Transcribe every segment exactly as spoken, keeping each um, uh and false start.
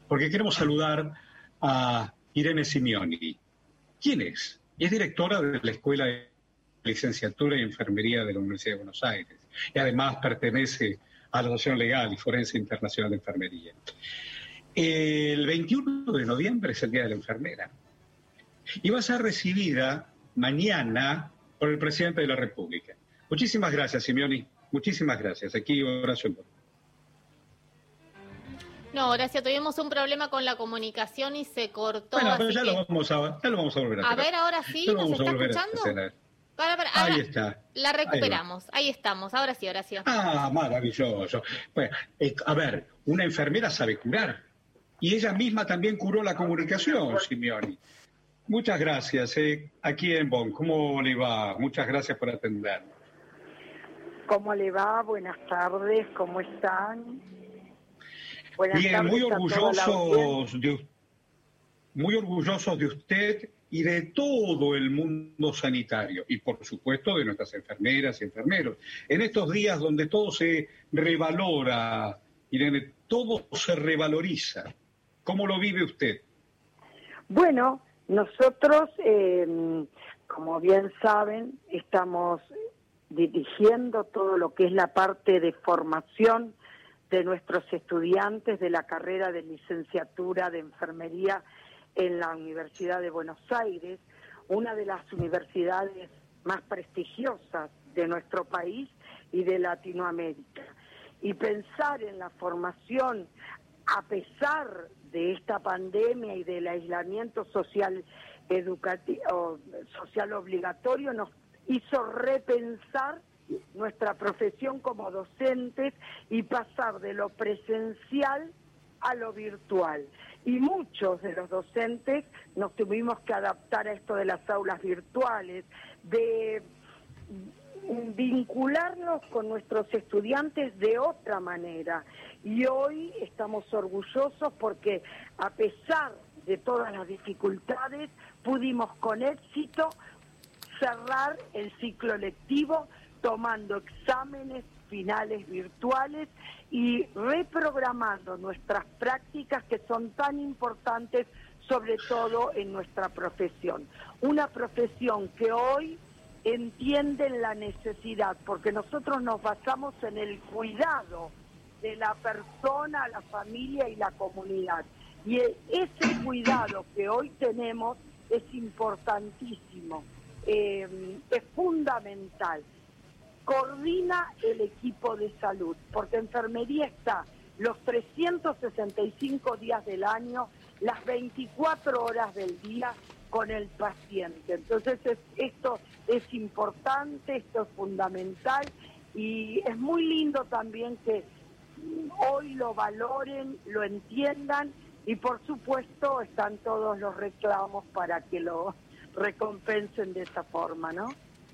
porque queremos saludar a Irene Simioni. ¿Quién es? Es directora de la Escuela de Licenciatura y Enfermería de la Universidad de Buenos Aires y además pertenece a la Asociación Legal y Forense Internacional de Enfermería. El veintiuno de noviembre es el Día de la Enfermera y va a ser recibida mañana por el Presidente de la República. Muchísimas gracias, Simioni. Muchísimas gracias. Aquí Horacio. No, Horacio, tuvimos un problema con la comunicación y se cortó. Bueno, pero así ya, que... lo vamos a, ya lo vamos a volver a hacer. A ver, ahora sí, ya lo ¿nos vamos está a volver escuchando? A Para, para, ahora Ahí está. La recuperamos. Ahí, Ahí estamos. Ahora sí, Horacio. Ah, maravilloso. Bueno, a ver, una enfermera sabe curar. Y ella misma también curó la comunicación, Simioni. Muchas gracias. Eh. Aquí en Bonn, ¿cómo le va? Muchas gracias por atendernos. ¿Cómo le va? Buenas tardes, ¿cómo están? Buenas Bien, tardes muy a toda la orgullosos de, muy orgullosos de usted y de todo el mundo sanitario y por supuesto de nuestras enfermeras y enfermeros. En estos días donde todo se revalora, Irene, todo se revaloriza. ¿Cómo lo vive usted? Bueno, nosotros, eh, como bien saben, estamos dirigiendo todo lo que es la parte de formación de nuestros estudiantes de la carrera de licenciatura de enfermería en la Universidad de Buenos Aires, una de las universidades más prestigiosas de nuestro país y de Latinoamérica. Y pensar en la formación a pesar de esta pandemia y del aislamiento social educativo, social obligatorio, nos hizo repensar nuestra profesión como docentes y pasar de lo presencial a lo virtual. Y muchos de los docentes nos tuvimos que adaptar a esto de las aulas virtuales, de vincularnos con nuestros estudiantes de otra manera. Y hoy estamos orgullosos porque a pesar de todas las dificultades pudimos con éxito cerrar el ciclo lectivo tomando exámenes finales virtuales y reprogramando nuestras prácticas que son tan importantes, sobre todo en nuestra profesión. Una profesión que hoy entiende la necesidad, porque nosotros nos basamos en el cuidado de la persona, la familia y la comunidad. Y ese cuidado que hoy tenemos es importantísimo, eh, es fundamental. Coordina el equipo de salud, porque enfermería está los trescientos sesenta y cinco días del año, las veinticuatro horas del día con el paciente. Entonces es, esto es importante, esto es fundamental y es muy lindo también que hoy lo valoren, lo entiendan y por supuesto están todos los reclamos para que lo recompensen de esa forma, ¿no?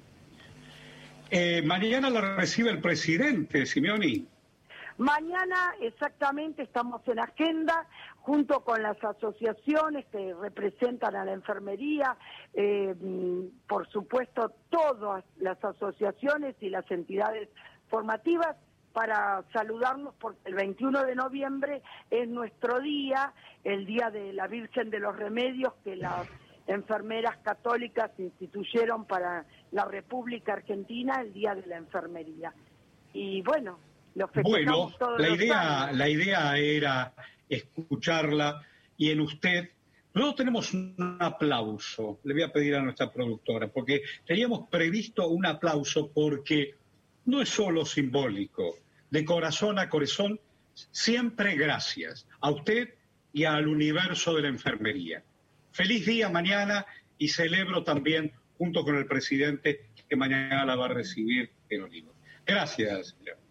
Eh, mañana la recibe el presidente, Simioni. Mañana exactamente estamos en agenda junto con las asociaciones que representan a la enfermería, eh, por supuesto todas las asociaciones y las entidades formativas para saludarnos porque el veintiuno de noviembre es nuestro día, el día de la Virgen de los Remedios que las enfermeras católicas instituyeron para la República Argentina, el Día de la Enfermería. Y bueno, lo festejamos bueno, todos la los idea, años. la idea era escucharla y en usted. Nosotros tenemos un aplauso, le voy a pedir a nuestra productora, porque teníamos previsto un aplauso porque no es solo simbólico, de corazón a corazón, siempre gracias a usted y al universo de la enfermería. Feliz día mañana y celebro también junto con el presidente que mañana la va a recibir en Olivos. Gracias, señor.